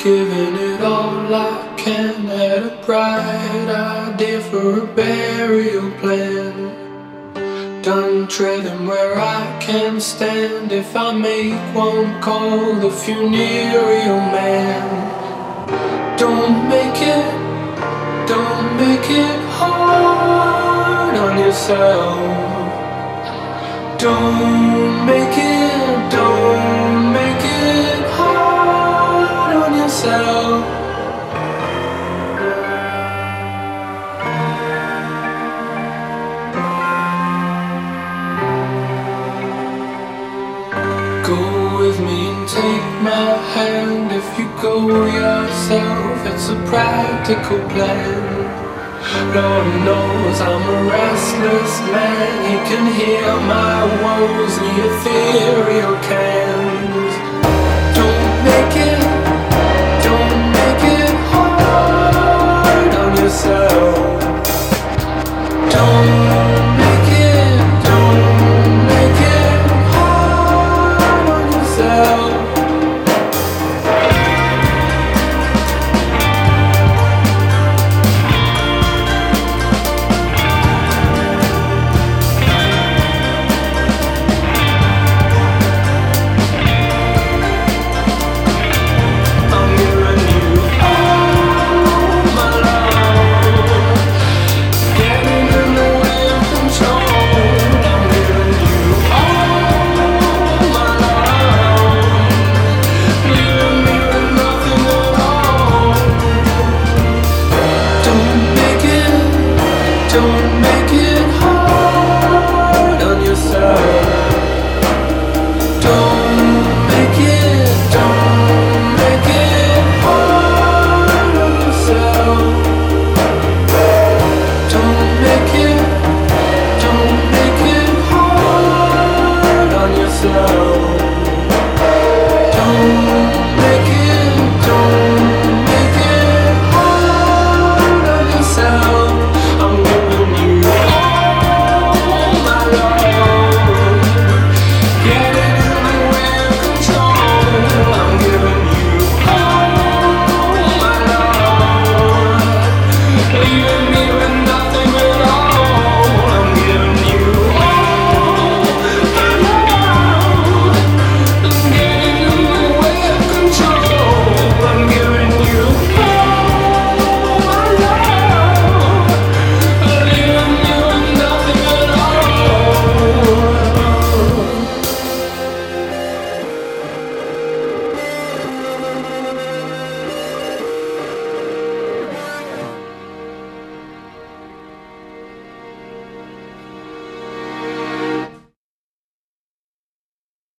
Giving it all I can, had a bright idea for a burial plan. Done treading where I can stand. If I make one call, the funereal man. Don't make it hard on yourself. Don't make it hard on yourself. Go with me and take my hand. If you go yourself, it's a practical plan. Lord knows I'm a restless man. He can hear my woes, the ethereal cans. Don't make it hard on yourself. Don't make it hard on yourself. Don't